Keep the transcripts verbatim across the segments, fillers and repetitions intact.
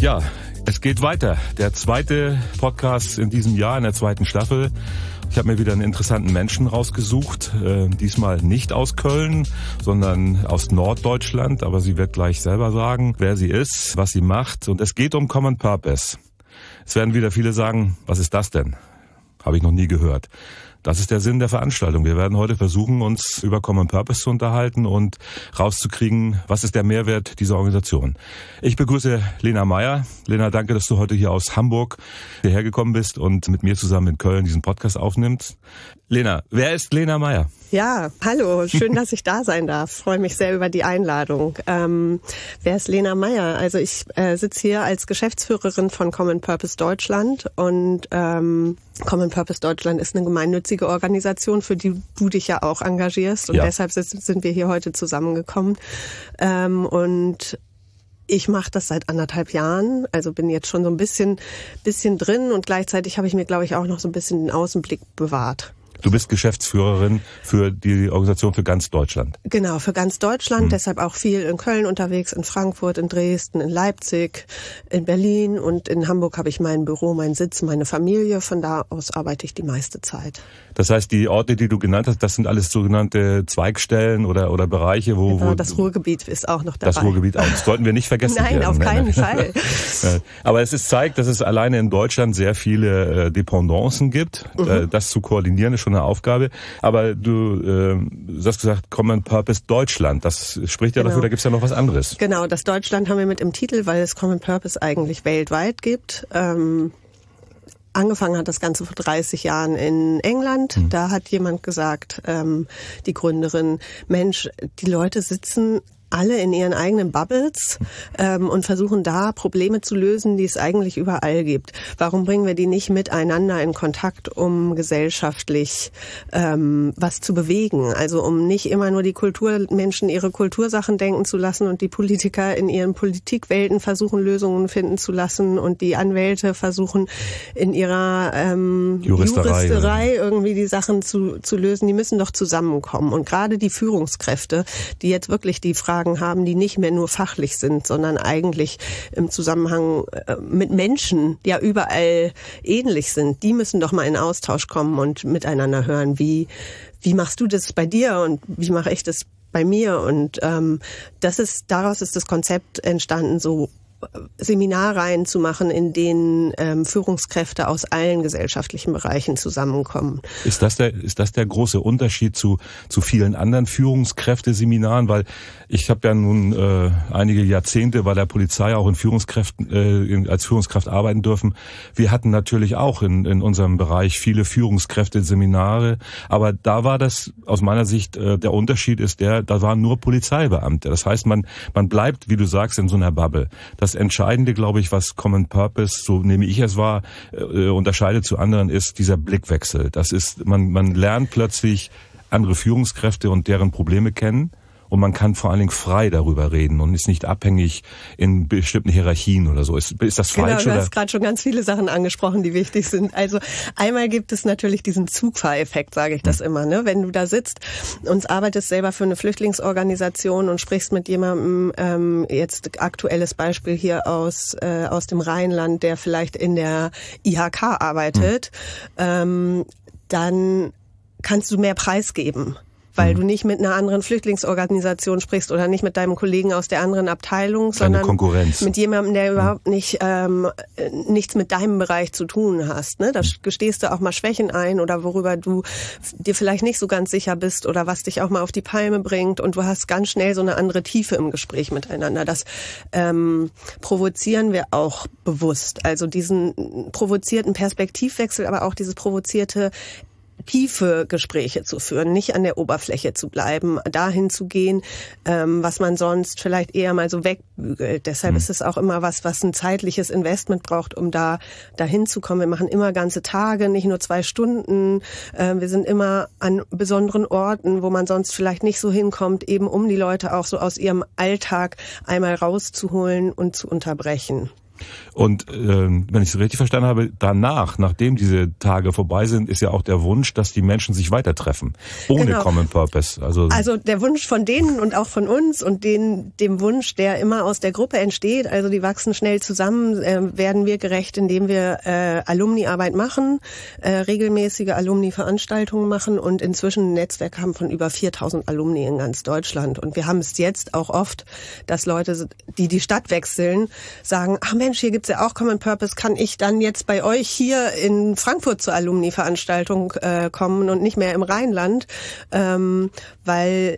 Ja, es geht weiter. Der zweite Podcast in diesem Jahr, in der zweiten Staffel. Ich habe mir wieder einen interessanten Menschen rausgesucht. Äh, diesmal nicht aus Köln, sondern aus Norddeutschland. Aber sie wird gleich selber sagen, wer sie ist, was sie macht. Und es geht um Common Purpose. Es werden wieder viele sagen, was ist das denn? Habe ich noch nie gehört. Das ist der Sinn der Veranstaltung. Wir werden heute versuchen, uns über Common Purpose zu unterhalten und rauszukriegen, was ist der Mehrwert dieser Organisation. Ich begrüße Lena Meyer. Lena, danke, dass du heute hier aus Hamburg hierher gekommen bist und mit mir zusammen in Köln diesen Podcast aufnimmst. Lena, wer ist Lena Meyer? Ja, hallo, schön, dass ich da sein darf. Freue mich sehr über die Einladung. Ähm, wer ist Lena Meyer? Also ich äh, sitze hier als Geschäftsführerin von Common Purpose Deutschland und ähm, Common Purpose Deutschland ist eine gemeinnützige Organisation, für die du dich ja auch engagierst und ja. Deshalb sind wir hier heute zusammengekommen. Ähm, und ich mache das seit anderthalb Jahren, also bin jetzt schon so ein bisschen, bisschen drin und gleichzeitig habe ich mir, glaube ich, auch noch so ein bisschen den Außenblick bewahrt. Du bist Geschäftsführerin für die Organisation für ganz Deutschland. Genau, für ganz Deutschland, hm. deshalb auch viel in Köln unterwegs, in Frankfurt, in Dresden, in Leipzig, in Berlin und in Hamburg habe ich mein Büro, meinen Sitz, meine Familie. Von da aus arbeite ich die meiste Zeit. Das heißt, die Orte, die du genannt hast, das sind alles sogenannte Zweigstellen oder oder Bereiche, wo... Genau, wo das Ruhrgebiet ist auch noch dabei. Das Ruhrgebiet auch, das sollten wir nicht vergessen. Nein, werden. auf keinen Fall. Aber es ist, zeigt, dass es alleine in Deutschland sehr viele Dependancen gibt. Mhm. Das zu koordinieren ist schon eine Aufgabe. Aber du, äh, du hast gesagt, Common Purpose Deutschland. Das spricht ja genau. dafür, da gibt's ja noch was anderes. Genau, das Deutschland haben wir mit im Titel, weil es Common Purpose eigentlich weltweit gibt. Ähm, angefangen hat das Ganze vor dreißig Jahren in England. Hm. Da hat jemand gesagt, ähm, die Gründerin, Mensch, die Leute sitzen alle in ihren eigenen Bubbles ähm, und versuchen da Probleme zu lösen, die es eigentlich überall gibt. Warum bringen wir die nicht miteinander in Kontakt, um gesellschaftlich ähm, was zu bewegen? Also um nicht immer nur die Kulturmenschen ihre Kultursachen denken zu lassen und die Politiker in ihren Politikwelten versuchen, Lösungen finden zu lassen und die Anwälte versuchen, in ihrer ähm, Juristerei, Juristerei irgendwie die Sachen zu, zu lösen. Die müssen doch zusammenkommen. Und gerade die Führungskräfte, die jetzt wirklich die Frage haben, die nicht mehr nur fachlich sind, sondern eigentlich im Zusammenhang mit Menschen, die ja überall ähnlich sind, die müssen doch mal in Austausch kommen und miteinander hören, wie wie machst du das bei dir und wie mache ich das bei mir? Und ähm, das ist daraus ist das Konzept entstanden, so Seminarreihen zu machen, in denen ähm, Führungskräfte aus allen gesellschaftlichen Bereichen zusammenkommen. Ist das der ist das der große Unterschied zu zu vielen anderen Führungskräfteseminaren? Weil ich habe ja nun äh, einige Jahrzehnte bei der Polizei auch in Führungskräften äh, in, als Führungskraft arbeiten dürfen. Wir hatten natürlich auch in in unserem Bereich viele Führungskräfteseminare, aber da war das aus meiner Sicht äh, der Unterschied ist der, da waren nur Polizeibeamte. Das heißt, man man bleibt, wie du sagst, in so einer Bubble. Das Entscheidende, glaube ich, was Common Purpose, so nehme ich es wahr, äh, unterscheidet zu anderen, ist dieser Blickwechsel. Das ist, man, man lernt plötzlich andere Führungskräfte und deren Probleme kennen. Und man kann vor allen Dingen frei darüber reden und ist nicht abhängig in bestimmten Hierarchien oder so. Ist, ist das falsch? Genau, du hast gerade schon ganz viele Sachen angesprochen, die wichtig sind. Also einmal gibt es natürlich diesen Zugfahreffekt, sage ich das hm. immer. Ne? Wenn du da sitzt und arbeitest selber für eine Flüchtlingsorganisation und sprichst mit jemandem, ähm, jetzt aktuelles Beispiel hier aus äh, aus dem Rheinland, der vielleicht in der I H K arbeitet, hm. ähm, dann kannst du mehr preisgeben. Weil du nicht mit einer anderen Flüchtlingsorganisation sprichst oder nicht mit deinem Kollegen aus der anderen Abteilung, Keine sondern Konkurrenz. mit jemandem, der überhaupt nicht ähm, nichts mit deinem Bereich zu tun hast. Ne? Da gestehst du auch mal Schwächen ein oder worüber du dir vielleicht nicht so ganz sicher bist oder was dich auch mal auf die Palme bringt und du hast ganz schnell so eine andere Tiefe im Gespräch miteinander. Das ähm, provozieren wir auch bewusst. Also diesen provozierten Perspektivwechsel, aber auch dieses provozierte tiefe Gespräche zu führen, nicht an der Oberfläche zu bleiben, dahin zu gehen, ähm, was man sonst vielleicht eher mal so wegbügelt. Deshalb mhm. ist es auch immer was, was ein zeitliches Investment braucht, um da dahin zu kommen. Wir machen immer ganze Tage, nicht nur zwei Stunden. Äh, wir sind immer an besonderen Orten, wo man sonst vielleicht nicht so hinkommt, eben um die Leute auch so aus ihrem Alltag einmal rauszuholen und zu unterbrechen. Und äh, wenn ich es richtig verstanden habe, danach, nachdem diese Tage vorbei sind, ist ja auch der Wunsch, dass die Menschen sich weiter treffen. Ohne genau. Common Purpose. Also, also der Wunsch von denen und auch von uns und den, dem Wunsch, der immer aus der Gruppe entsteht, also die wachsen schnell zusammen, äh, werden wir gerecht, indem wir äh, Alumni-Arbeit machen, äh, regelmäßige Alumni-Veranstaltungen machen und inzwischen ein Netzwerk haben von über viertausend Alumni in ganz Deutschland. Und wir haben es jetzt auch oft, dass Leute, die die Stadt wechseln, sagen, ach Mensch, hier gibt's ja auch Common Purpose, kann ich dann jetzt bei euch hier in Frankfurt zur Alumni-Veranstaltung äh, kommen und nicht mehr im Rheinland, ähm, weil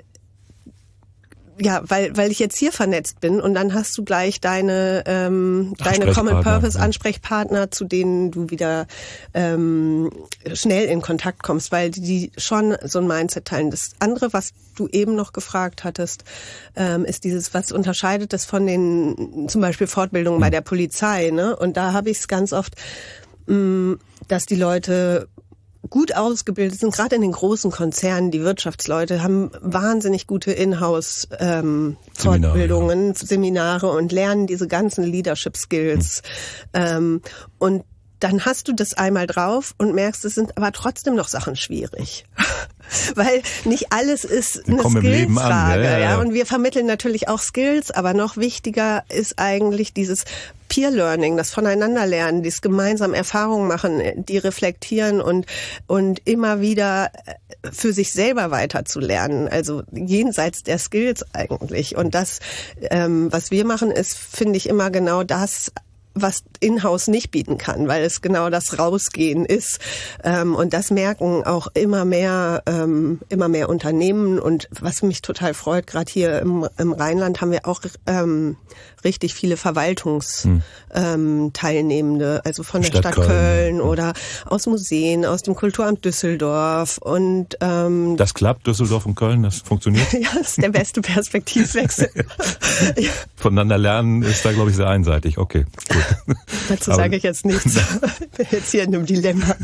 ja, weil weil ich jetzt hier vernetzt bin und dann hast du gleich deine ähm, deine Common Purpose Ansprechpartner, ja. zu denen du wieder ähm, schnell in Kontakt kommst, weil die schon so ein Mindset teilen. Das andere, was du eben noch gefragt hattest, ähm, ist dieses, was unterscheidet das von den zum Beispiel Fortbildungen bei der Polizei, ne? Und da habe ich es ganz oft, mh, dass die Leute gut ausgebildet sind, gerade in den großen Konzernen, die Wirtschaftsleute haben wahnsinnig gute Inhouse-Fortbildungen, ähm, Seminare, ja. Seminare und lernen diese ganzen Leadership-Skills. Mhm. Ähm, und dann hast du das einmal drauf und merkst, es sind aber trotzdem noch Sachen schwierig. Weil nicht alles ist eine Skillfrage. Ja, ja, ja. Und wir vermitteln natürlich auch Skills, aber noch wichtiger ist eigentlich dieses Peer-Learning, das Voneinanderlernen, dieses gemeinsam Erfahrungen machen, die reflektieren und und immer wieder für sich selber weiterzulernen, also jenseits der Skills eigentlich. Und das, ähm, was wir machen, ist, finde ich, immer genau das, was in-house nicht bieten kann, weil es genau das Rausgehen ist. Ähm, und das merken auch immer mehr, ähm, immer mehr Unternehmen. Und was mich total freut, gerade hier im, im Rheinland haben wir auch ähm, richtig viele Verwaltungsteilnehmende, ähm, also von der Stadt, Stadt Köln, Köln oder aus Museen, aus dem Kulturamt Düsseldorf. Und ähm, das klappt, Düsseldorf und Köln, das funktioniert? Ja, das ist der beste Perspektivwechsel. Ja. Voneinander lernen ist da, glaube ich, sehr einseitig. Okay, gut. Dazu sage ich jetzt nichts. Ich bin jetzt hier in einem Dilemma.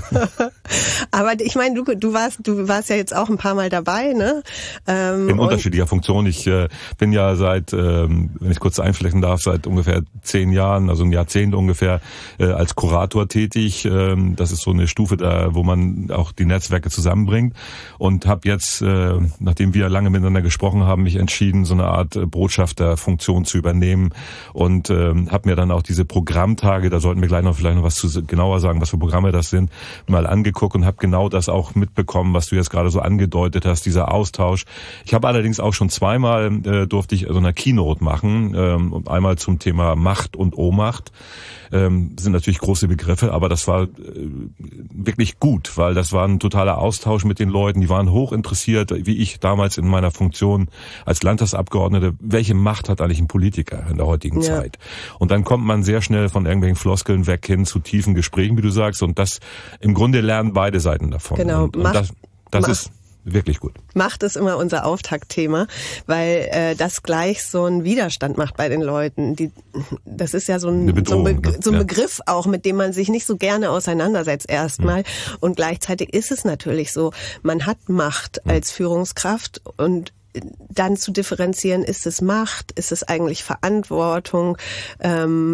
Aber ich meine, du, du warst, du warst ja jetzt auch ein paar Mal dabei, ne? Ähm, in unterschiedlicher Funktion. Ich äh, bin ja seit, ähm, wenn ich kurz einflechten darf, seit ungefähr zehn Jahren, also ein Jahrzehnt ungefähr, äh, als Kurator tätig. Ähm, das ist so eine Stufe da, wo man auch die Netzwerke zusammenbringt. Und habe jetzt, äh, nachdem wir lange miteinander gesprochen haben, mich entschieden, so eine Art äh, Botschafterfunktion zu übernehmen und äh, habe mir dann auch diese Programme Programmtage, da sollten wir gleich noch vielleicht noch was zu genauer sagen, was für Programme das sind, mal angeguckt und habe genau das auch mitbekommen, was du jetzt gerade so angedeutet hast, dieser Austausch. Ich habe allerdings auch schon zweimal äh, durfte ich so eine Keynote machen, ähm, einmal zum Thema Macht und Ohnmacht. Ähm, sind natürlich große Begriffe, aber das war äh, wirklich gut, weil das war ein totaler Austausch mit den Leuten, die waren hoch interessiert, wie ich damals in meiner Funktion als Landtagsabgeordnete, welche Macht hat eigentlich ein Politiker in der heutigen ja. Zeit? Und dann kommt man sehr schnell von irgendwelchen Floskeln weg hin zu tiefen Gesprächen, wie du sagst, und das im Grunde lernen beide Seiten davon. Genau, und, und das, das ist wirklich gut. Macht ist immer unser Auftaktthema, weil äh, das gleich so einen Widerstand macht bei den Leuten. Die, das ist ja so ein, Bedrohung, so ein, Be- so ein ja. Begriff auch, mit dem man sich nicht so gerne auseinandersetzt erstmal. Mhm. Und gleichzeitig ist es natürlich so, man hat Macht mhm. als Führungskraft und dann zu differenzieren, ist es Macht, ist es eigentlich Verantwortung, ähm,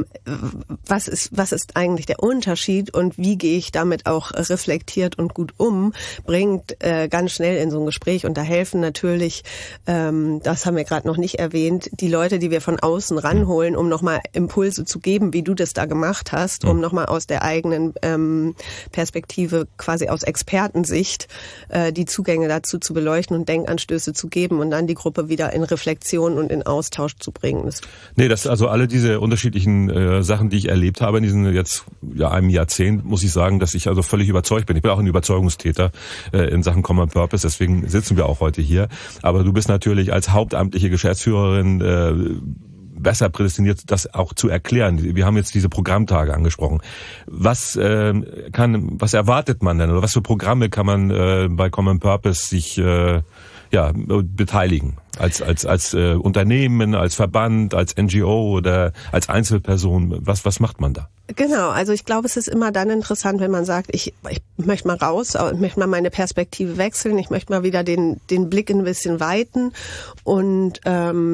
was ist was ist eigentlich der Unterschied und wie gehe ich damit auch reflektiert und gut um, bringt äh, ganz schnell in so ein Gespräch. Und da helfen natürlich, ähm, das haben wir gerade noch nicht erwähnt, die Leute, die wir von außen ranholen, um nochmal Impulse zu geben, wie du das da gemacht hast, um nochmal aus der eigenen ähm, Perspektive, quasi aus Expertensicht, äh, die Zugänge dazu zu beleuchten und Denkanstöße zu geben und dann die Gruppe wieder in Reflexion und in Austausch zu bringen. Das nee, das also alle diese unterschiedlichen äh, Sachen, die ich erlebt habe in diesem jetzt ja einem Jahrzehnt, muss ich sagen, dass ich also völlig überzeugt bin. Ich bin auch ein Überzeugungstäter äh, in Sachen Common Purpose, deswegen sitzen wir auch heute hier. Aber du bist natürlich als hauptamtliche Geschäftsführerin äh, besser prädestiniert, das auch zu erklären. Wir haben jetzt diese Programmtage angesprochen. Was äh, kann, was erwartet man denn oder was für Programme kann man äh, bei Common Purpose sich äh, ja beteiligen? Als als als äh, Unternehmen, als Verband, als N G O oder als Einzelperson? Was was macht man da? Genau, also ich glaube, es ist immer dann interessant, wenn man sagt, ich, ich möchte mal raus, ich möchte mal meine Perspektive wechseln, ich möchte mal wieder den den Blick ein bisschen weiten und ähm,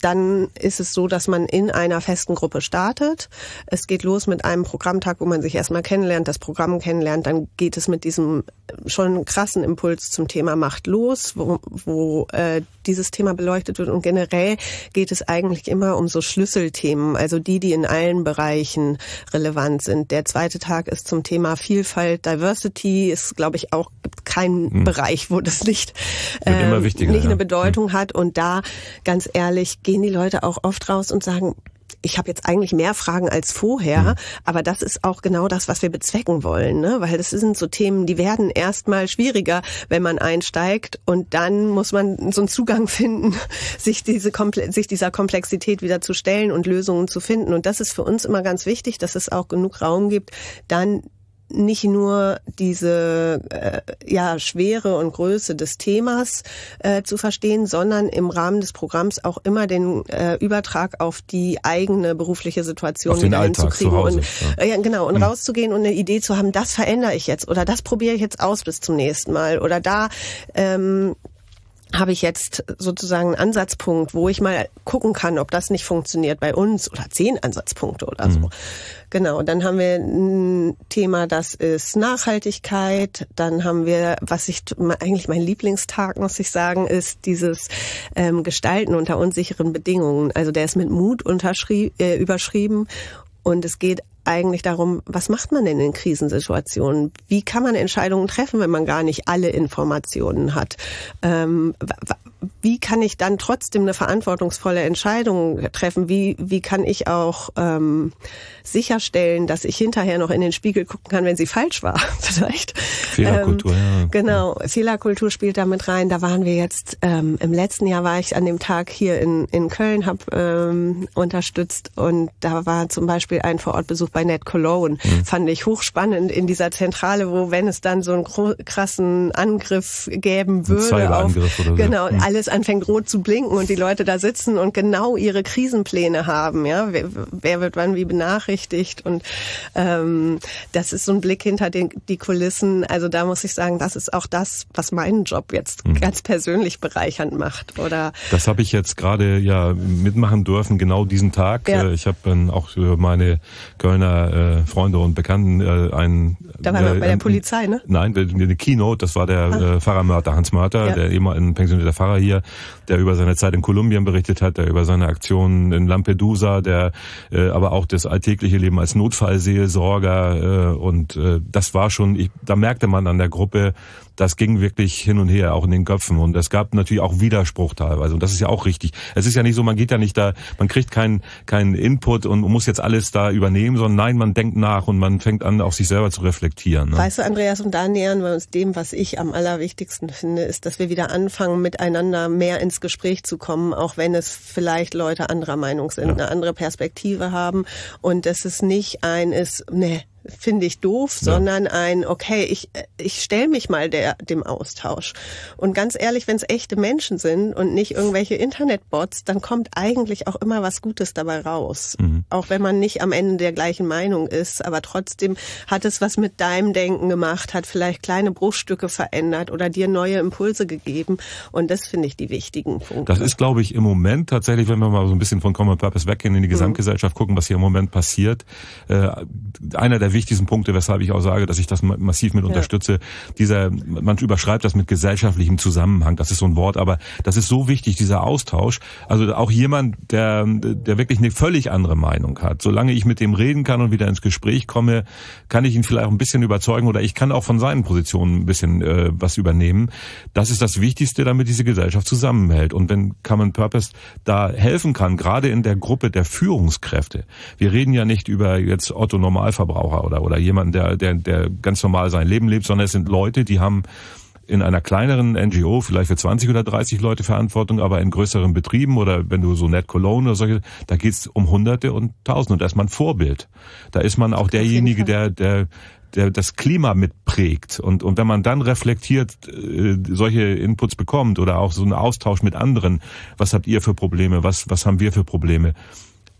dann ist es so, dass man in einer festen Gruppe startet. Es geht los mit einem Programmtag, wo man sich erstmal kennenlernt, das Programm kennenlernt. Dann geht es mit diesem schon krassen Impuls zum Thema Macht los, wo, wo äh, dieses Thema beleuchtet wird. Und generell geht es eigentlich immer um so Schlüsselthemen, also die, die in allen Bereichen relevant sind. Der zweite Tag ist zum Thema Vielfalt, Diversity. Ist, glaube ich, auch gibt keinen hm. Bereich, wo das nicht, äh, immer wichtiger, nicht eine ja. Bedeutung hm. hat. Und da, ganz ehrlich, gehen die Leute auch oft raus und sagen, ich habe jetzt eigentlich mehr Fragen als vorher, mhm. aber das ist auch genau das, was wir bezwecken wollen, ne? Weil das sind so Themen, die werden erstmal schwieriger, wenn man einsteigt, und dann muss man so einen Zugang finden, sich diese sich dieser Komplexität wieder zu stellen und Lösungen zu finden. Und das ist für uns immer ganz wichtig, dass es auch genug Raum gibt, dann nicht nur diese äh, ja Schwere und Größe des Themas äh, zu verstehen, sondern im Rahmen des Programms auch immer den äh, Übertrag auf die eigene berufliche Situation auf wieder hinzukriegen und ja. Äh, ja, genau und hm. rauszugehen und eine Idee zu haben, das verändere ich jetzt oder das probiere ich jetzt aus bis zum nächsten Mal oder da ähm, habe ich jetzt sozusagen einen Ansatzpunkt, wo ich mal gucken kann, ob das nicht funktioniert bei uns, oder zehn Ansatzpunkte oder so. Mhm. Genau, dann haben wir ein Thema, das ist Nachhaltigkeit. Dann haben wir, was ich eigentlich mein Lieblingstag, muss ich sagen, ist dieses ähm, Gestalten unter unsicheren Bedingungen. Also der ist mit Mut unterschrie- äh, überschrieben und es geht eigentlich darum, was macht man denn in Krisensituationen? Wie kann man Entscheidungen treffen, wenn man gar nicht alle Informationen hat? Ähm, wie kann ich dann trotzdem eine verantwortungsvolle Entscheidung treffen? Wie, wie kann ich auch ähm, sicherstellen, dass ich hinterher noch in den Spiegel gucken kann, wenn sie falsch war? Vielleicht. Fehlerkultur, ähm, ja. Genau, Fehlerkultur spielt da mit rein. Da waren wir jetzt, ähm, im letzten Jahr war ich an dem Tag hier in, in Köln, habe ähm, unterstützt und da war zum Beispiel ein Vorortbesuch bei Ned Cologne. Mhm. Fand ich hochspannend in dieser Zentrale, wo, wenn es dann so einen krassen Angriff geben würde, auf, oder so. Genau, mhm. alles anfängt rot zu blinken und die Leute da sitzen und genau ihre Krisenpläne haben. Ja, wer, wer wird wann wie benachrichtigt? Und ähm, das ist so ein Blick hinter den, die Kulissen. Also da muss ich sagen, das ist auch das, was meinen Job jetzt mhm. ganz persönlich bereichernd macht. Oder das habe ich jetzt gerade ja mitmachen dürfen, genau diesen Tag. Ja. Ich habe dann auch für meine Kölner äh, Freunde und Bekannten äh, ein... Da waren wir äh, bei der Polizei, ne? Nein, eine Keynote, das war der ah. äh, Pfarrer Mörter, Hans Mörter, ja. der eben ein pensionierter Pfarrer hier, der über seine Zeit in Kolumbien berichtet hat, der über seine Aktionen in Lampedusa, der äh, aber auch das alltägliche Leben als Notfallseelsorger äh, und äh, das war schon, ich, da merkte man an der Gruppe, das ging wirklich hin und her, auch in den Köpfen. Und es gab natürlich auch Widerspruch teilweise. Und das ist ja auch richtig. Es ist ja nicht so, man geht ja nicht da, man kriegt keinen keinen Input und muss jetzt alles da übernehmen, sondern nein, man denkt nach und man fängt an, auch sich selber zu reflektieren. Ne? Weißt du, Andreas, und da nähern wir uns dem, was ich am allerwichtigsten finde, ist, dass wir wieder anfangen, miteinander mehr ins Gespräch zu kommen, auch wenn es vielleicht Leute anderer Meinung sind, ja. eine andere Perspektive haben. Und dass es nicht ein ist, ne, finde ich doof, ja. sondern ein, okay, ich ich stelle mich mal der dem Austausch. Und ganz ehrlich, wenn es echte Menschen sind und nicht irgendwelche Internetbots, dann kommt eigentlich auch immer was Gutes dabei raus. Mhm. Auch wenn man nicht am Ende der gleichen Meinung ist, aber trotzdem hat es was mit deinem Denken gemacht, hat vielleicht kleine Bruchstücke verändert oder dir neue Impulse gegeben. Und das finde ich die wichtigen Punkte. Das ist, glaube ich, im Moment tatsächlich, wenn wir mal so ein bisschen von Common Purpose weggehen, in die Gesamtgesellschaft mhm. gucken, was hier im Moment passiert, äh, einer der wichtigsten Punkte, weshalb ich auch sage, dass ich das massiv mit unterstütze. Ja. Dieser, man überschreibt das mit gesellschaftlichem Zusammenhang. Das ist so ein Wort, aber das ist so wichtig, dieser Austausch. Also auch jemand, der, der wirklich eine völlig andere Meinung hat. Solange ich mit dem reden kann und wieder ins Gespräch komme, kann ich ihn vielleicht auch ein bisschen überzeugen oder ich kann auch von seinen Positionen ein bisschen äh, was übernehmen. Das ist das Wichtigste, damit diese Gesellschaft zusammenhält. Und wenn Common Purpose da helfen kann, gerade in der Gruppe der Führungskräfte. Wir reden ja nicht über jetzt Otto Normalverbraucher oder oder jemanden, der, der, der ganz normal sein Leben lebt, sondern es sind Leute, die haben in einer kleineren N G O vielleicht für zwanzig oder dreißig Leute Verantwortung, aber in größeren Betrieben oder wenn du so Ned Cologne oder solche, da geht's um Hunderte und Tausende und da ist man Vorbild. Da ist man auch derjenige, der, der, der das Klima mitprägt und, und wenn man dann reflektiert äh, solche Inputs bekommt oder auch so einen Austausch mit anderen, was habt ihr für Probleme, was, was haben wir für Probleme?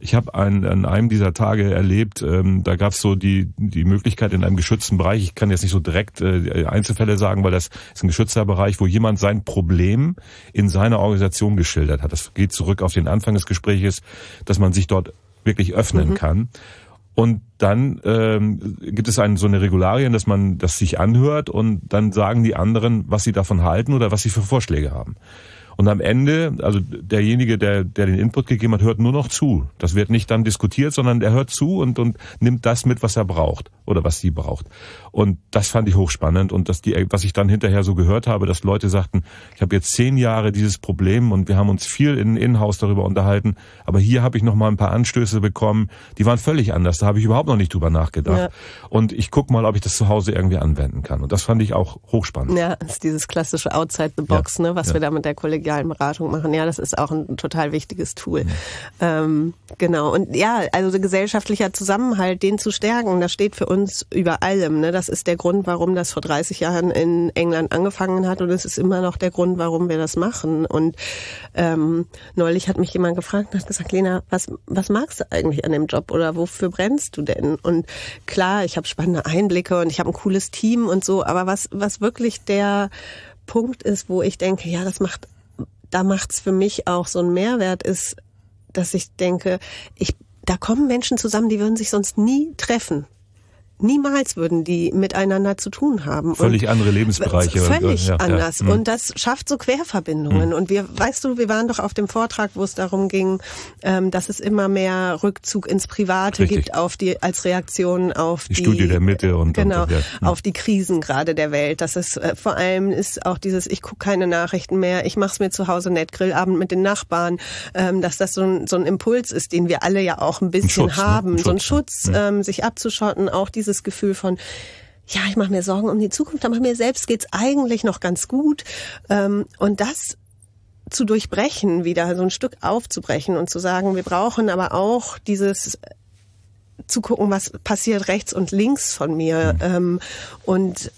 Ich habe an, an einem dieser Tage erlebt, ähm, da gab es so die die Möglichkeit in einem geschützten Bereich, ich kann jetzt nicht so direkt äh, Einzelfälle sagen, weil das ist ein geschützter Bereich, wo jemand sein Problem in seiner Organisation geschildert hat. Das geht zurück auf den Anfang des Gespräches, dass man sich dort wirklich öffnen mhm. kann. Und dann ähm, gibt es einen, so eine Regularien, dass man das sich anhört und dann sagen die anderen, was sie davon halten oder was sie für Vorschläge haben. Und am Ende, also derjenige, der, der den Input gegeben hat, hört nur noch zu. Das wird nicht dann diskutiert, sondern er hört zu und, und nimmt das mit, was er braucht oder was sie braucht. Und das fand ich hochspannend. Und dass die, was ich dann hinterher so gehört habe, dass Leute sagten, ich habe jetzt zehn Jahre dieses Problem und wir haben uns viel in Inhouse darüber unterhalten, aber hier habe ich noch mal ein paar Anstöße bekommen, die waren völlig anders. Da habe ich überhaupt noch nicht drüber nachgedacht. Ja. Und ich gucke mal, ob ich das zu Hause irgendwie anwenden kann. Und das fand ich auch hochspannend. Ja, das ist dieses klassische Outside the Box, ja. ne, was ja. wir da mit der kollegialen Beratung machen. Ja, das ist auch ein total wichtiges Tool. Mhm. Ähm, genau. Und ja, also gesellschaftlicher Zusammenhalt, den zu stärken, das steht für uns über allem. Ne? Das ist der Grund, warum das vor dreißig Jahren in England angefangen hat und es ist immer noch der Grund, warum wir das machen. Und ähm, neulich hat mich jemand gefragt und hat gesagt, Lena, was, was magst du eigentlich an dem Job oder wofür brennst du denn? Und klar, ich habe spannende Einblicke und ich habe ein cooles Team und so, aber was, was wirklich der Punkt ist, wo ich denke, ja, das macht, da macht's für mich auch so einen Mehrwert, ist, dass ich denke, ich, da kommen Menschen zusammen, die würden sich sonst nie treffen. Niemals würden die miteinander zu tun haben. Völlig und andere Lebensbereiche. Völlig ja, anders. Ja. Und das schafft so Querverbindungen. Mhm. Und wir, weißt du, wir waren doch auf dem Vortrag, wo es darum ging, ähm, dass es immer mehr Rückzug ins Private Richtig. gibt, auf die als Reaktion auf die, die Studie der Mitte und genau und, ja. auf die Krisen gerade der Welt. Das ist äh, vor allem ist auch dieses, ich gucke keine Nachrichten mehr, ich mache es mir zu Hause nett, Grillabend mit den Nachbarn, ähm, dass das so ein, so ein Impuls ist, den wir alle ja auch ein bisschen ein Schutz, haben, ne? ein so ein Schutz, Schutz ähm, sich abzuschotten, auch dieses das Gefühl von, ja, ich mache mir Sorgen um die Zukunft, aber mir selbst geht's eigentlich noch ganz gut. Und das zu durchbrechen, wieder so ein Stück aufzubrechen und zu sagen, wir brauchen aber auch dieses zu gucken, was passiert rechts und links von mir. Mhm. Und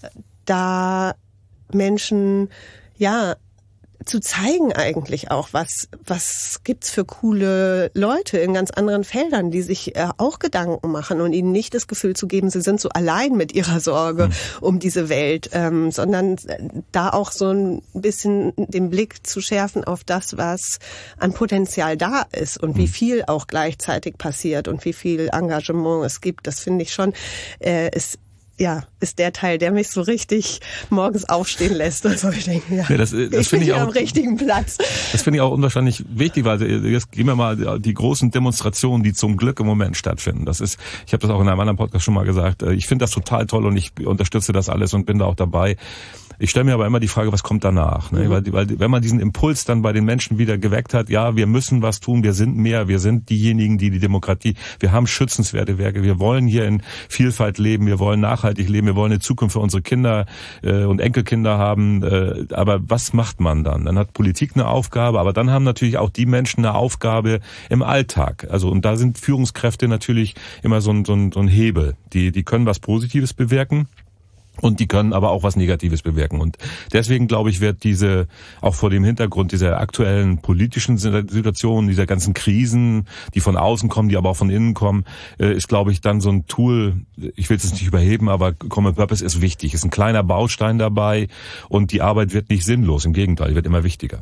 da Menschen, ja, zu zeigen eigentlich auch, was was gibt's für coole Leute in ganz anderen Feldern, die sich äh, auch Gedanken machen und ihnen nicht das Gefühl zu geben, sie sind so allein mit ihrer Sorge mhm. um diese Welt, ähm, sondern da auch so ein bisschen den Blick zu schärfen auf das, was an Potenzial da ist und mhm. wie viel auch gleichzeitig passiert und wie viel Engagement es gibt. Das finde ich schon, äh, ist ja, ist der Teil, der mich so richtig morgens aufstehen lässt. Also ich denke, ja, ja das, das ich bin hier auch, am richtigen Platz. Das finde ich auch unwahrscheinlich wichtig, weil jetzt gehen wir mal die großen Demonstrationen, die zum Glück im Moment stattfinden. Das ist, ich habe das auch in einem anderen Podcast schon mal gesagt, ich finde das total toll und ich unterstütze das alles und bin da auch dabei. Ich stelle mir aber immer die Frage, was kommt danach? Ne? Mhm. Weil, weil wenn man diesen Impuls dann bei den Menschen wieder geweckt hat, ja, wir müssen was tun, wir sind mehr, wir sind diejenigen, die die Demokratie, wir haben schützenswerte Werke, wir wollen hier in Vielfalt leben, wir wollen nachhaltig leben, wir wollen eine Zukunft für unsere Kinder äh, und Enkelkinder haben. Äh, aber was macht man dann? Dann hat Politik eine Aufgabe, aber dann haben natürlich auch die Menschen eine Aufgabe im Alltag. Also und da sind Führungskräfte natürlich immer so ein, so ein, so ein Hebel. Die, die können was Positives bewirken. Und die können aber auch was Negatives bewirken. Und deswegen, glaube ich, wird diese, auch vor dem Hintergrund dieser aktuellen politischen Situation, dieser ganzen Krisen, die von außen kommen, die aber auch von innen kommen, ist, glaube ich, dann so ein Tool, ich will es nicht überheben, aber Common Purpose ist wichtig. Ist ein kleiner Baustein dabei und die Arbeit wird nicht sinnlos. Im Gegenteil, die wird immer wichtiger.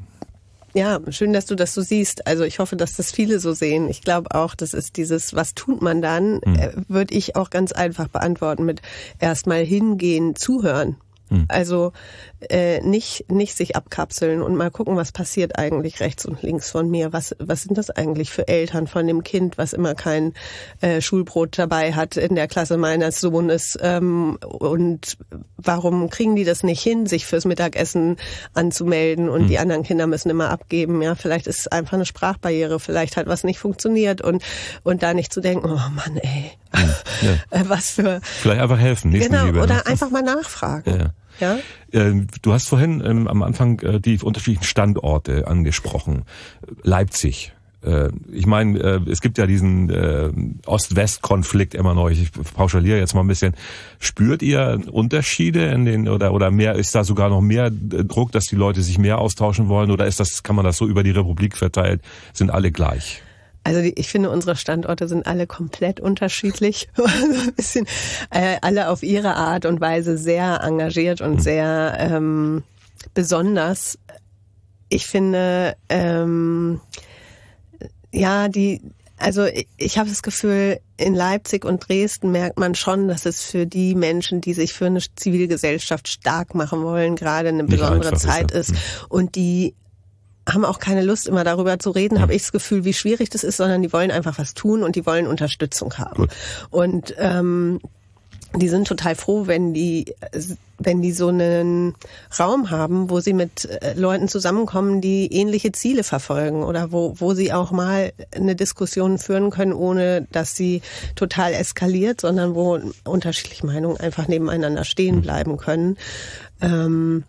Ja, schön, dass du das so siehst. Also ich hoffe, dass das viele so sehen. Ich glaube auch, das ist dieses, was tut man dann, hm. äh, würde ich auch ganz einfach beantworten mit erstmal hingehen, zuhören. Hm. Also äh, nicht nicht sich abkapseln und mal gucken, was passiert eigentlich rechts und links von mir. Was was sind das eigentlich für Eltern von dem Kind, was immer kein äh, Schulbrot dabei hat in der Klasse meines Sohnes? Ähm, und warum kriegen die das nicht hin, sich fürs Mittagessen anzumelden und hm. die anderen Kinder müssen immer abgeben? Ja, vielleicht ist es einfach eine Sprachbarriere, vielleicht hat was nicht funktioniert und und da nicht zu denken, oh Mann, ey, hm. ja. was für vielleicht einfach helfen, genau, Liebe, oder ne? einfach mal nachfragen. Ja. Ja? Du hast vorhin ähm, am Anfang äh, die unterschiedlichen Standorte angesprochen. Leipzig. Äh, ich meine, äh, es gibt ja diesen äh, Ost-West-Konflikt immer noch. Ich pauschaliere jetzt mal ein bisschen. Spürt ihr Unterschiede in den oder oder mehr? Ist da sogar noch mehr Druck, dass die Leute sich mehr austauschen wollen? Oder ist das, kann man das so über die Republik verteilt? Sind alle gleich? Also die, ich finde, unsere Standorte sind alle komplett unterschiedlich. Ein bisschen, äh, alle auf ihre Art und Weise sehr engagiert und sehr ähm, besonders. Ich finde, ähm, ja, die, also ich, ich habe das Gefühl, in Leipzig und Dresden merkt man schon, dass es für die Menschen, die sich für eine Zivilgesellschaft stark machen wollen, gerade eine besondere Zeit ist. Ja. ist. Und die haben auch keine Lust, immer darüber zu reden, mhm. habe ich das Gefühl, wie schwierig das ist, sondern die wollen einfach was tun und die wollen Unterstützung haben. Gut. Und ähm, die sind total froh, wenn die, wenn die so einen Raum haben, wo sie mit Leuten zusammenkommen, die ähnliche Ziele verfolgen oder wo, wo sie auch mal eine Diskussion führen können, ohne dass sie total eskaliert, sondern wo unterschiedliche Meinungen einfach nebeneinander stehen bleiben können. Ähm,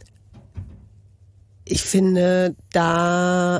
Ich finde, da,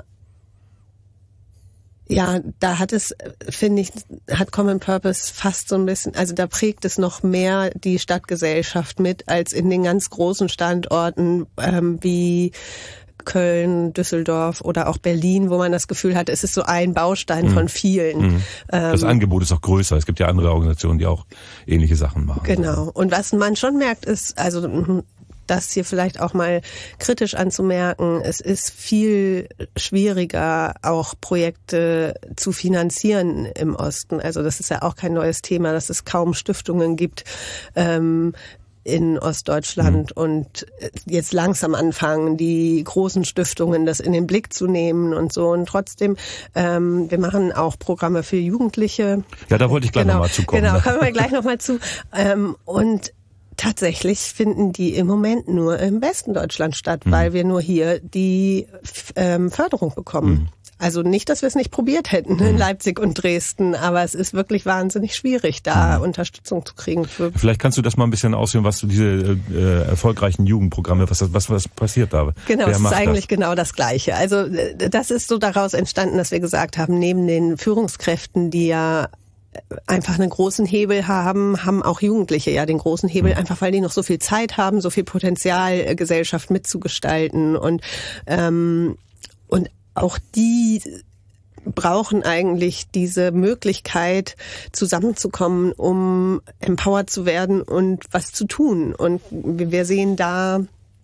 ja, da hat es, finde ich, hat Common Purpose fast so ein bisschen, also da prägt es noch mehr die Stadtgesellschaft mit, als in den ganz großen Standorten, ähm, wie Köln, Düsseldorf oder auch Berlin, wo man das Gefühl hat, es ist so ein Baustein mhm. von vielen. Mhm. Das ähm, Angebot ist auch größer. Es gibt ja andere Organisationen, die auch ähnliche Sachen machen. Genau. Und was man schon merkt, ist, also, das hier vielleicht auch mal kritisch anzumerken, es ist viel schwieriger, auch Projekte zu finanzieren im Osten. Also das ist ja auch kein neues Thema, dass es kaum Stiftungen gibt ähm, in Ostdeutschland mhm. und jetzt langsam anfangen, die großen Stiftungen das in den Blick zu nehmen und so. Und trotzdem, ähm, wir machen auch Programme für Jugendliche. Ja, da wollte ich gleich genau, nochmal zu kommen. Genau, kommen wir gleich nochmal zu. Ähm, und tatsächlich finden die im Moment nur im Westen Deutschland statt, mhm. weil wir nur hier die ähm, Förderung bekommen. Mhm. Also nicht, dass wir es nicht probiert hätten mhm. in Leipzig und Dresden, aber es ist wirklich wahnsinnig schwierig, da mhm. Unterstützung zu kriegen. Für Vielleicht kannst du das mal ein bisschen ausführen, was du diese äh, erfolgreichen Jugendprogramme, was, was, was passiert da? Genau, Wer es ist eigentlich das? genau das Gleiche. Also das ist so daraus entstanden, dass wir gesagt haben, neben den Führungskräften, die ja einfach einen großen Hebel haben, haben auch Jugendliche ja den großen Hebel, mhm. einfach weil die noch so viel Zeit haben, so viel Potenzial, Gesellschaft mitzugestalten und ähm, und auch die brauchen eigentlich diese Möglichkeit, zusammenzukommen, um empowered zu werden und was zu tun. Und wir sehen da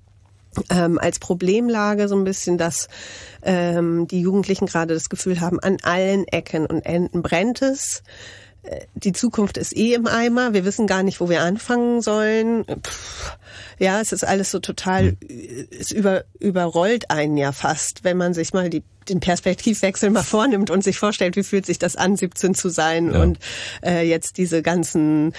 ähm, als Problemlage so ein bisschen, dass ähm, die Jugendlichen gerade das Gefühl haben, an allen Ecken und Enden brennt es. Die Zukunft ist eh im Eimer. Wir wissen gar nicht, wo wir anfangen sollen. Pff, ja, es ist alles so total, es über, überrollt einen ja fast, wenn man sich mal die, den Perspektivwechsel mal vornimmt und sich vorstellt, wie fühlt sich das an, siebzehn zu sein ja. und äh, jetzt diese ganzen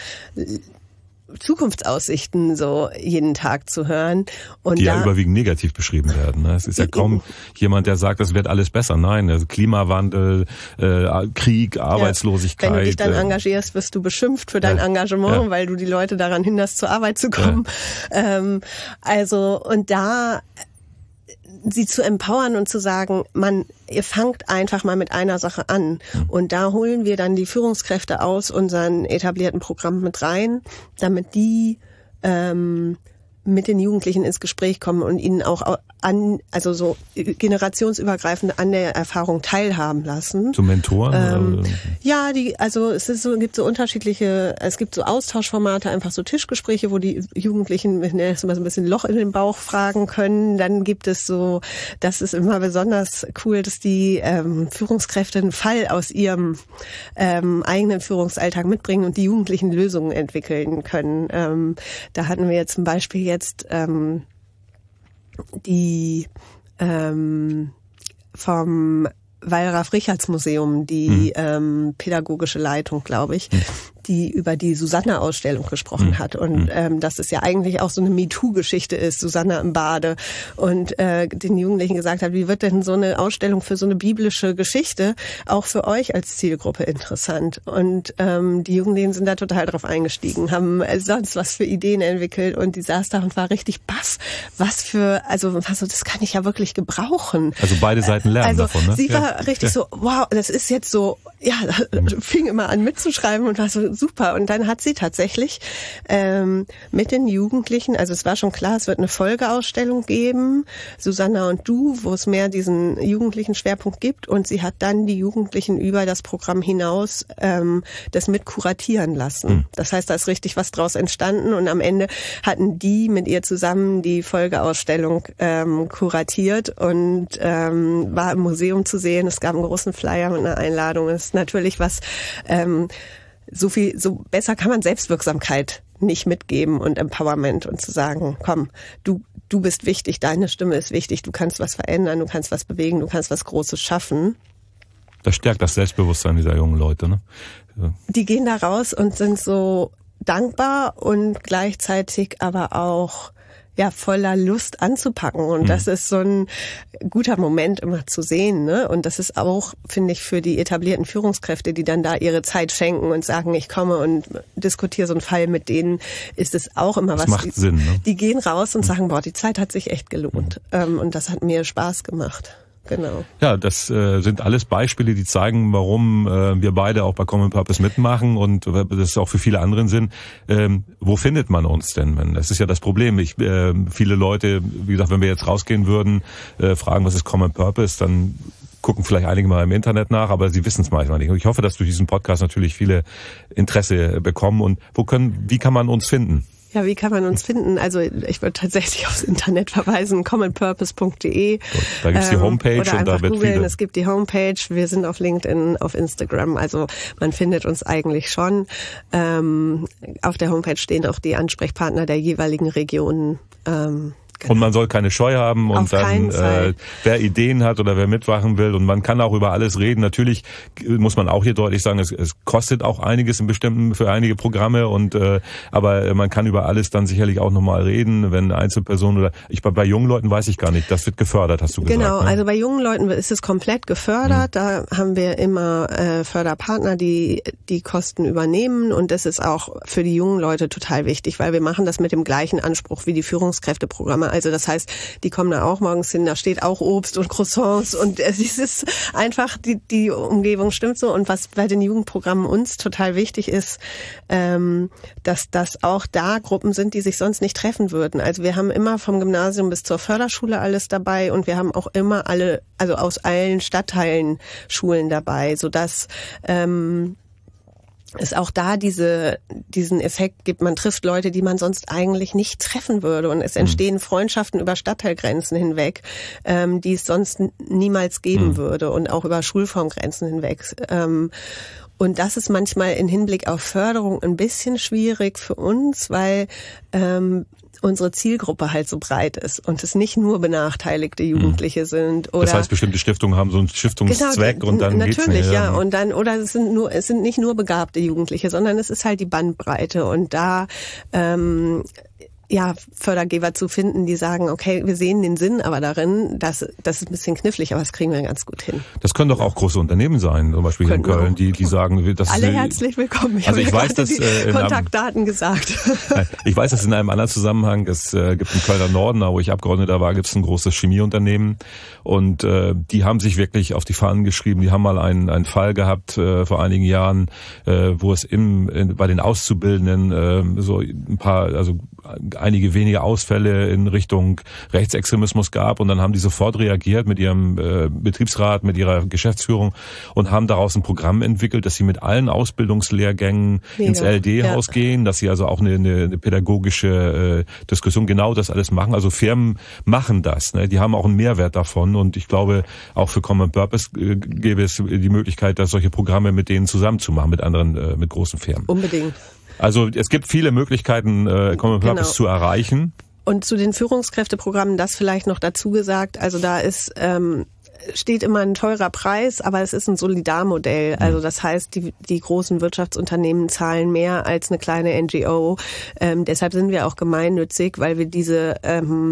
Zukunftsaussichten so jeden Tag zu hören. Und die da, ja überwiegend negativ beschrieben werden. Es ist ja kaum jemand, der sagt, es wird alles besser. Nein, also Klimawandel, äh, Krieg, Arbeitslosigkeit. Wenn du dich dann engagierst, wirst du beschimpft für dein ja, Engagement, ja. weil du die Leute daran hinderst, zur Arbeit zu kommen. Ja. Ähm, also und da sie zu empowern und zu sagen, man, ihr fangt einfach mal mit einer Sache an. Und da holen wir dann die Führungskräfte aus unseren etablierten Programmen mit rein, damit die ähm, mit den Jugendlichen ins Gespräch kommen und ihnen auch an, also so generationsübergreifend an der Erfahrung teilhaben lassen. Zu Mentoren? Ähm, ja, die, also es ist so, gibt so unterschiedliche, es gibt so Austauschformate, einfach so Tischgespräche, wo die Jugendlichen mit ne, so ein bisschen Loch in den Bauch fragen können. Dann gibt es so, das ist immer besonders cool, dass die ähm, Führungskräfte einen Fall aus ihrem ähm, eigenen Führungsalltag mitbringen und die Jugendlichen Lösungen entwickeln können. Ähm, da hatten wir jetzt zum Beispiel jetzt ähm, die ähm, vom Wallraf-Richards-Museum, die mhm. ähm, pädagogische Leitung, glaube ich, mhm. die über die Susanna-Ausstellung gesprochen mhm. hat. Und ähm, dass es ja eigentlich auch so eine MeToo-Geschichte ist, Susanna im Bade. Und äh, den Jugendlichen gesagt hat, wie wird denn so eine Ausstellung für so eine biblische Geschichte auch für euch als Zielgruppe interessant? Und ähm, die Jugendlichen sind da total drauf eingestiegen, haben äh, sonst was für Ideen entwickelt und die saß da und war richtig baff. Was für, also, also das kann ich ja wirklich gebrauchen. Also beide Seiten lernen also, davon, ne? Sie war ja. richtig ja. so, wow, das ist jetzt so, ja, fing immer an mitzuschreiben und war so, super. Und dann hat sie tatsächlich ähm, mit den Jugendlichen, also es war schon klar, es wird eine Folgeausstellung geben, Susanna und du, wo es mehr diesen jugendlichen Schwerpunkt gibt. Und sie hat dann die Jugendlichen über das Programm hinaus ähm, das mit kuratieren lassen. Mhm. Das heißt, da ist richtig was draus entstanden. Und am Ende hatten die mit ihr zusammen die Folgeausstellung ähm, kuratiert und ähm, war im Museum zu sehen. Es gab einen großen Flyer mit einer Einladung. Es ist natürlich was, ähm, so viel, so besser kann man Selbstwirksamkeit nicht mitgeben und Empowerment und zu sagen, komm, du, du bist wichtig, deine Stimme ist wichtig, du kannst was verändern, du kannst was bewegen, du kannst was Großes schaffen. Das stärkt das Selbstbewusstsein dieser jungen Leute, ne? Ja. Die gehen da raus und sind so dankbar und gleichzeitig aber auch ja voller Lust anzupacken und mhm. das ist so ein guter Moment immer zu sehen, ne? Und das ist auch, finde ich, für die etablierten Führungskräfte, die dann da ihre Zeit schenken und sagen, ich komme und diskutiere so einen Fall mit denen, ist es auch immer das was. Macht die, Sinn, ne? Die gehen raus und sagen, boah, die Zeit hat sich echt gelohnt, mhm. ähm, und das hat mir Spaß gemacht. Genau. Ja, das äh, sind alles Beispiele, die zeigen, warum äh, wir beide auch bei Common Purpose mitmachen und äh, das ist auch für viele anderen Sinn. Ähm, wo findet man uns denn? Wenn, das ist ja das Problem. Ich, äh, viele Leute, wie gesagt, wenn wir jetzt rausgehen würden, äh, fragen, was ist Common Purpose, dann gucken vielleicht einige mal im Internet nach, aber sie wissen es manchmal nicht. Und ich hoffe, dass durch diesen Podcast natürlich viele Interesse bekommen. Und wo können, wie kann man uns finden? Ja, wie kann man uns finden? Also ich würde tatsächlich aufs Internet verweisen, common purpose punkt de. Da gibt's die Homepage oder und da wird googlen. viele. Es gibt die Homepage, wir sind auf LinkedIn, auf Instagram, also man findet uns eigentlich schon. Ähm, auf der Homepage stehen auch die Ansprechpartner der jeweiligen Regionen. Ähm, Und man soll keine Scheu haben und Auf dann, äh, wer Ideen hat oder wer mitmachen will und man kann auch über alles reden. Natürlich muss man auch hier deutlich sagen, es, es kostet auch einiges in bestimmten, für einige Programme und, äh, aber man kann über alles dann sicherlich auch nochmal reden, wenn Einzelpersonen oder, ich bei, bei jungen Leuten weiß ich gar nicht, das wird gefördert, hast du gesagt. Genau, ne? Also bei jungen Leuten ist es komplett gefördert, mhm. Da haben wir immer äh, Förderpartner, die die Kosten übernehmen und das ist auch für die jungen Leute total wichtig, weil wir machen das mit dem gleichen Anspruch wie die Führungskräfteprogramme. Also das heißt, die kommen da auch morgens hin, da steht auch Obst und Croissants und es ist einfach, die, die Umgebung stimmt so. Und was bei den Jugendprogrammen uns total wichtig ist, ähm, dass das auch da Gruppen sind, die sich sonst nicht treffen würden. Also wir haben immer vom Gymnasium bis zur Förderschule alles dabei und wir haben auch immer alle, also aus allen Stadtteilen Schulen dabei, sodass ähm, es auch da diese, diesen Effekt gibt, man trifft Leute, die man sonst eigentlich nicht treffen würde und es entstehen Freundschaften über Stadtteilgrenzen hinweg, ähm, die es sonst niemals geben mhm. würde und auch über Schulformgrenzen hinweg. Ähm, und das ist manchmal im Hinblick auf Förderung ein bisschen schwierig für uns, weil ähm, unsere Zielgruppe halt so breit ist und es nicht nur benachteiligte Jugendliche mhm. sind. Oder das heißt, bestimmte Stiftungen haben so einen Stiftungszweck genau, und dann natürlich, geht's nicht. Ja, und dann oder es sind nur es sind nicht nur begabte Jugendliche, sondern es ist halt die Bandbreite und da ähm, ja, Fördergeber zu finden, die sagen, okay, wir sehen den Sinn aber darin, das, das ist ein bisschen knifflig, aber das kriegen wir ganz gut hin. Das können doch auch große Unternehmen sein, zum Beispiel hier in Köln, die, die sagen, das alle ist, herzlich willkommen. Ich also habe ich ja weiß, dass, die äh, Kontaktdaten einem, gesagt. Ich weiß, dass in einem anderen Zusammenhang, es äh, gibt im Kölner Norden, da wo ich Abgeordneter war, gibt es ein großes Chemieunternehmen und äh, die haben sich wirklich auf die Fahnen geschrieben, die haben mal einen, einen Fall gehabt äh, vor einigen Jahren, äh, wo es im, in, bei den Auszubildenden äh, so ein paar, also einige wenige Ausfälle in Richtung Rechtsextremismus gab und dann haben die sofort reagiert mit ihrem äh, Betriebsrat, mit ihrer Geschäftsführung und haben daraus ein Programm entwickelt, dass sie mit allen Ausbildungslehrgängen Mega. ins L D-Haus ja. gehen, dass sie also auch eine, eine, eine pädagogische äh, Diskussion genau das alles machen. Also Firmen machen das, ne? Die haben auch einen Mehrwert davon und ich glaube, auch für Common Purpose äh, gäbe es die Möglichkeit, dass solche Programme mit denen zusammen zu machen, mit anderen, äh, mit großen Firmen. Unbedingt. Also es gibt viele Möglichkeiten, äh, Common Purpose genau. zu erreichen. Und zu den Führungskräfteprogrammen, das vielleicht noch dazu gesagt, also da ist ähm, steht immer ein teurer Preis, aber es ist ein Solidarmodell. Also das heißt, die, die großen Wirtschaftsunternehmen zahlen mehr als eine kleine N G O. Ähm, deshalb sind wir auch gemeinnützig, weil wir diese ähm,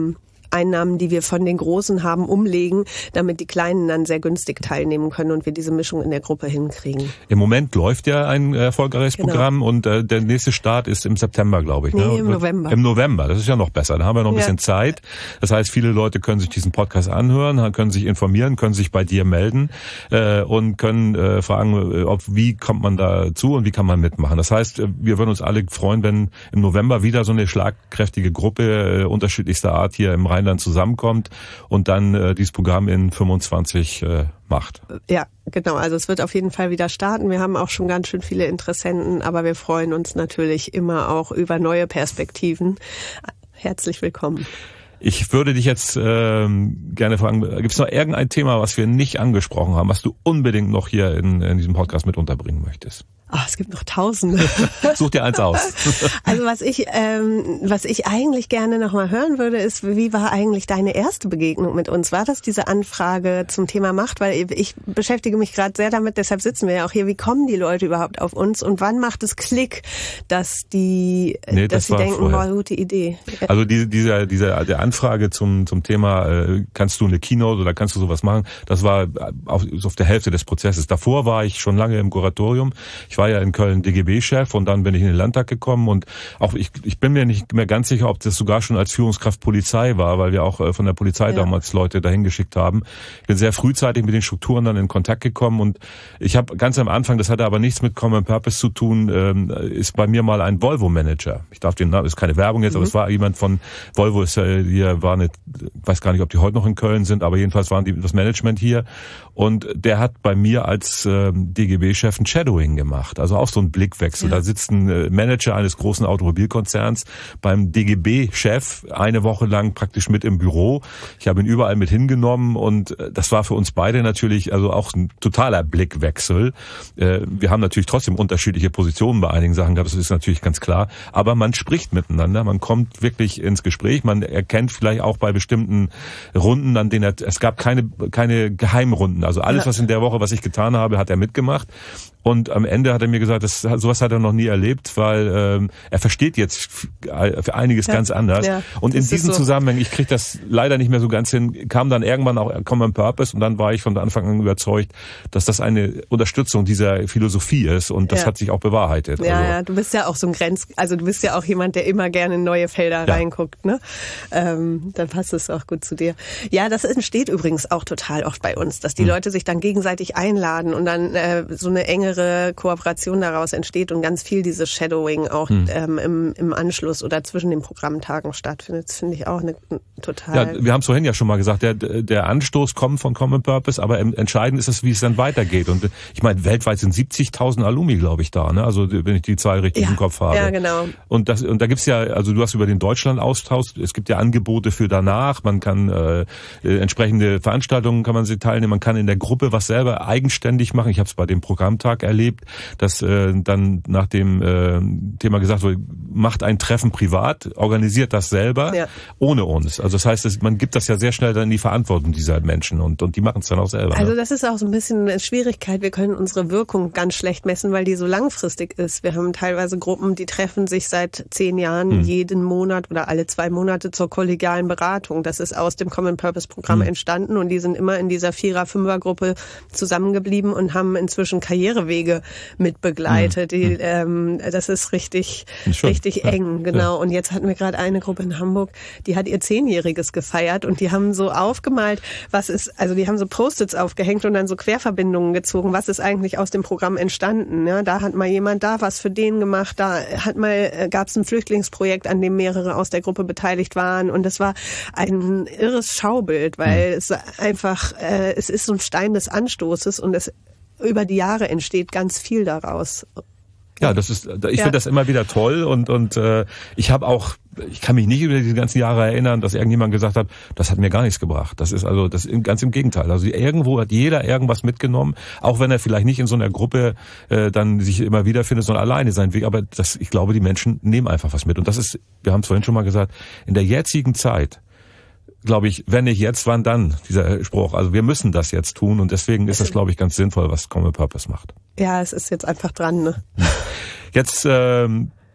Einnahmen, die wir von den Großen haben, umlegen, damit die Kleinen dann sehr günstig teilnehmen können und wir diese Mischung in der Gruppe hinkriegen. Im Moment läuft ja ein erfolgreiches Genau. Programm und äh, der nächste Start ist im September, glaube ich. Nee, ne? im November. Im November, das ist ja noch besser. Da haben wir noch ein Ja. bisschen Zeit. Das heißt, viele Leute können sich diesen Podcast anhören, können sich informieren, können sich bei dir melden äh, und können äh, fragen, ob, wie kommt man dazu und wie kann man mitmachen. Das heißt, wir würden uns alle freuen, wenn im November wieder so eine schlagkräftige Gruppe äh, unterschiedlichster Art hier im Rheinland zusammenkommt und dann äh, dieses Programm in fünfundzwanzig äh, macht. Ja, genau. Also es wird auf jeden Fall wieder starten. Wir haben auch schon ganz schön viele Interessenten, aber wir freuen uns natürlich immer auch über neue Perspektiven. Herzlich willkommen. Ich würde dich jetzt ähm, gerne fragen, gibt es noch irgendein Thema, was wir nicht angesprochen haben, was du unbedingt noch hier in, in diesem Podcast mit unterbringen möchtest? Ach, es gibt noch Tausende. Such dir eins aus. Also was ich, ähm, was ich eigentlich gerne noch mal hören würde, ist, wie war eigentlich deine erste Begegnung mit uns? War das diese Anfrage zum Thema Macht? Weil ich beschäftige mich gerade sehr damit, deshalb sitzen wir ja auch hier. Wie kommen die Leute überhaupt auf uns? Und wann macht es Klick, dass die, nee, dass das sie denken, vorher. boah, gute Idee. Also diese, diese, diese der Anfrage zum zum Thema, äh, kannst du eine Keynote oder kannst du sowas machen? Das war auf, auf der Hälfte des Prozesses. Davor war ich schon lange im Kuratorium. Ich war ja in Köln D G B-Chef und dann bin ich in den Landtag gekommen und auch ich, ich bin mir nicht mehr ganz sicher, ob das sogar schon als Führungskraft Polizei war, weil wir auch von der Polizei ja. damals Leute dahin geschickt haben. Ich bin sehr frühzeitig mit den Strukturen dann in Kontakt gekommen und ich habe ganz am Anfang, das hatte aber nichts mit Common Purpose zu tun, ähm, ist bei mir mal ein Volvo-Manager. Ich darf den Namen, ist keine Werbung jetzt, mhm. aber es war jemand von Volvo, ist ja hier war eine, weiß gar nicht, ob die heute noch in Köln sind, aber jedenfalls waren die das Management hier und der hat bei mir als ähm, D G B-Chef ein Shadowing gemacht. Also auch so ein Blickwechsel. Ja. Da sitzt ein äh, Manager eines großen Automobilkonzerns beim D G B-Chef eine Woche lang praktisch mit im Büro. Ich habe ihn überall mit hingenommen und äh, das war für uns beide natürlich also auch ein totaler Blickwechsel. Äh, wir haben natürlich trotzdem unterschiedliche Positionen bei einigen Sachen gehabt, das ist natürlich ganz klar. Aber man spricht miteinander, man kommt wirklich ins Gespräch, man erkennt vielleicht auch bei bestimmten Runden, an denen er, es gab keine, keine Geheimrunden. Also alles, was in der Woche, was ich getan habe, hat er mitgemacht. Und am Ende hat er mir gesagt, das, sowas hat er noch nie erlebt, weil ähm, er versteht jetzt für einiges ja, ganz anders. Ja, und in diesem so. Zusammenhang, ich kriege das leider nicht mehr so ganz hin, kam dann irgendwann auch Common Purpose und dann war ich von Anfang an überzeugt, dass das eine Unterstützung dieser Philosophie ist und das ja. hat sich auch bewahrheitet. Ja, also. ja, du bist ja auch so ein Grenz, also du bist ja auch jemand, der immer gerne in neue Felder ja. reinguckt, ne? Ähm, dann passt es auch gut zu dir. Ja, das entsteht übrigens auch total oft bei uns, dass die hm. Leute sich dann gegenseitig einladen und dann äh, so eine enge Kooperation daraus entsteht und ganz viel dieses Shadowing auch hm. ähm, im, im Anschluss oder zwischen den Programmtagen stattfindet. Das finde ich auch eine total... Ja, wir haben es vorhin ja schon mal gesagt, der, der Anstoß kommt von Common Purpose, aber entscheidend ist es, wie es dann weitergeht. Und ich meine, weltweit sind siebzigtausend Alumni, glaube ich, da, ne? Also wenn ich die Zahl richtig ja, im Kopf habe. Ja, genau. Und, das, und da gibt's ja, also du hast über den Deutschland-Austausch, es gibt ja Angebote für danach, man kann äh, entsprechende Veranstaltungen kann man sie teilnehmen, man kann in der Gruppe was selber eigenständig machen. Ich habe es bei dem Programmtag erlebt, dass äh, dann nach dem äh, Thema gesagt wurde, macht ein Treffen privat, organisiert das selber, ja. ohne uns. Also das heißt, es, man gibt das ja sehr schnell dann in die Verantwortung dieser Menschen und, und die machen es dann auch selber. Also ne? das ist auch so ein bisschen eine Schwierigkeit. Wir können unsere Wirkung ganz schlecht messen, weil die so langfristig ist. Wir haben teilweise Gruppen, die treffen sich seit zehn Jahren hm. jeden Monat oder alle zwei Monate zur kollegialen Beratung. Das ist aus dem Common Purpose Programm hm. entstanden und die sind immer in dieser Vierer-Fünfer-Gruppe zusammengeblieben und haben inzwischen Karrierewege mit begleitet. Die, ähm, das ist richtig, Schon. richtig eng, ja. genau. Und jetzt hatten wir gerade eine Gruppe in Hamburg, die hat ihr Zehnjähriges gefeiert und die haben so aufgemalt, was ist, also die haben so Post-its aufgehängt und dann so Querverbindungen gezogen, was ist eigentlich aus dem Programm entstanden. Ja, da hat mal jemand da was für den gemacht, da hat mal, gab es ein Flüchtlingsprojekt, an dem mehrere aus der Gruppe beteiligt waren und das war ein irres Schaubild, weil mhm. es einfach, äh, es ist so ein Stein des Anstoßes und es über die Jahre entsteht ganz viel daraus. Ja, das ist, ich ja. finde das immer wieder toll und und äh, ich habe auch, ich kann mich nicht über diese ganzen Jahre erinnern, dass irgendjemand gesagt hat, das hat mir gar nichts gebracht. Das ist also das ist ganz im Gegenteil. Also irgendwo hat jeder irgendwas mitgenommen, auch wenn er vielleicht nicht in so einer Gruppe äh, dann sich immer wiederfindet, sondern alleine seinen Weg. Aber das, ich glaube, die Menschen nehmen einfach was mit. Und das ist, wir haben es vorhin schon mal gesagt, in der jetzigen Zeit, glaube ich, wenn nicht jetzt, wann dann, dieser Spruch. Also wir müssen das jetzt tun und deswegen ist das, glaube ich, ganz sinnvoll, was Common Purpose macht. Ja, es ist jetzt einfach dran, ne? Jetzt ähm,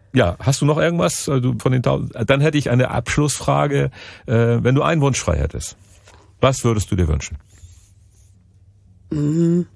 Ja, hast du noch irgendwas also von den tausend? Dann hätte ich eine Abschlussfrage. Äh, wenn du einen Wunsch frei hättest, was würdest du dir wünschen? Mhm.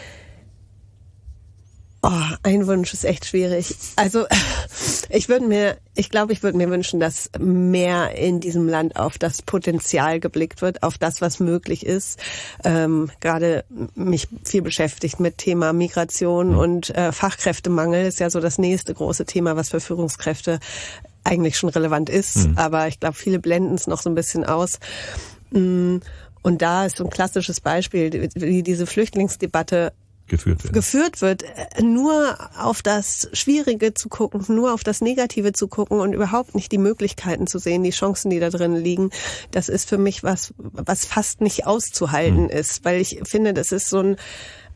Oh, ein Wunsch ist echt schwierig. Also ich würde mir, ich glaube, ich würde mir wünschen, dass mehr in diesem Land auf das Potenzial geblickt wird, auf das, was möglich ist. Ähm, gerade mich viel beschäftigt mit Thema Migration mhm. und äh, Fachkräftemangel ist ja so das nächste große Thema, was für Führungskräfte eigentlich schon relevant ist. Mhm. Aber ich glaube, viele blenden es noch so ein bisschen aus. Und da ist so ein klassisches Beispiel, wie diese Flüchtlingsdebatte geführt wird. geführt wird, nur auf das Schwierige zu gucken, nur auf das Negative zu gucken und überhaupt nicht die Möglichkeiten zu sehen, die Chancen, die da drin liegen. Das ist für mich was, was fast nicht auszuhalten mhm. ist, weil ich finde, das ist so ein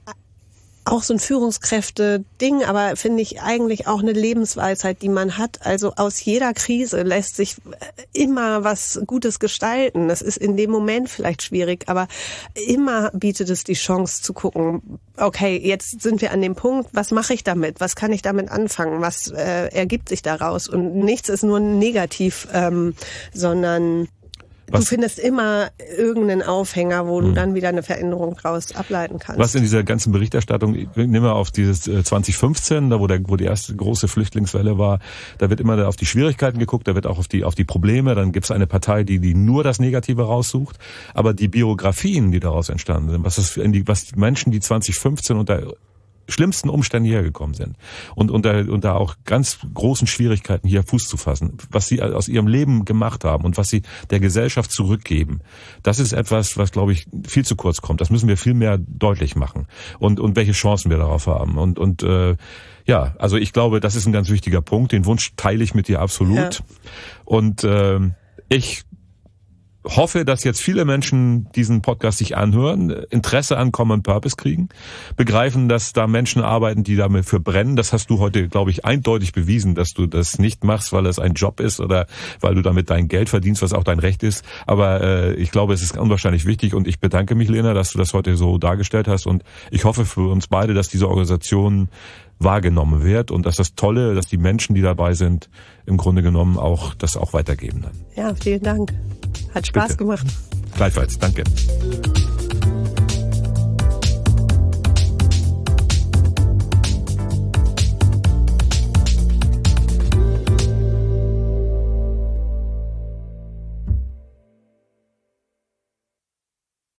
auch so ein Führungskräfte-Ding, aber finde ich eigentlich auch eine Lebensweisheit, die man hat. Also aus jeder Krise lässt sich immer was Gutes gestalten. Das ist in dem Moment vielleicht schwierig, aber immer bietet es die Chance zu gucken, okay, jetzt sind wir an dem Punkt, was mache ich damit? Was kann ich damit anfangen? Was äh, ergibt sich daraus? Und nichts ist nur negativ, ähm, sondern was, du findest immer irgendeinen Aufhänger, wo du dann wieder eine Veränderung draus ableiten kannst. Was in dieser ganzen Berichterstattung, nehmen wir auf dieses zwanzig fünfzehn, da wo, der, wo die erste große Flüchtlingswelle war, da wird immer auf die Schwierigkeiten geguckt, da wird auch auf die, auf die Probleme, dann gibt es eine Partei, die, die nur das Negative raussucht, aber die Biografien, die daraus entstanden sind, was, das, was Menschen, die zwanzig fünfzehn unter schlimmsten Umständen hergekommen sind und unter, unter auch ganz großen Schwierigkeiten hier Fuß zu fassen, was sie aus ihrem Leben gemacht haben und was sie der Gesellschaft zurückgeben, das ist etwas, was, glaube ich, viel zu kurz kommt. Das müssen wir viel mehr deutlich machen und, und welche Chancen wir darauf haben. Und, und äh, ja, also ich glaube, das ist ein ganz wichtiger Punkt. Den Wunsch teile ich mit dir absolut. Ja. Und äh, ich hoffe, dass jetzt viele Menschen diesen Podcast sich anhören, Interesse an Common Purpose kriegen, begreifen, dass da Menschen arbeiten, die dafür brennen. Das hast du heute, glaube ich, eindeutig bewiesen, dass du das nicht machst, weil es ein Job ist oder weil du damit dein Geld verdienst, was auch dein Recht ist. Aber äh, ich glaube, es ist unwahrscheinlich wichtig und ich bedanke mich, Lena, dass du das heute so dargestellt hast und ich hoffe für uns beide, dass diese Organisation wahrgenommen wird und dass das Tolle, dass die Menschen, die dabei sind, im Grunde genommen auch das auch weitergeben dann. Ja, vielen Dank. Hat Spaß Bitte. gemacht. Gleichfalls, danke.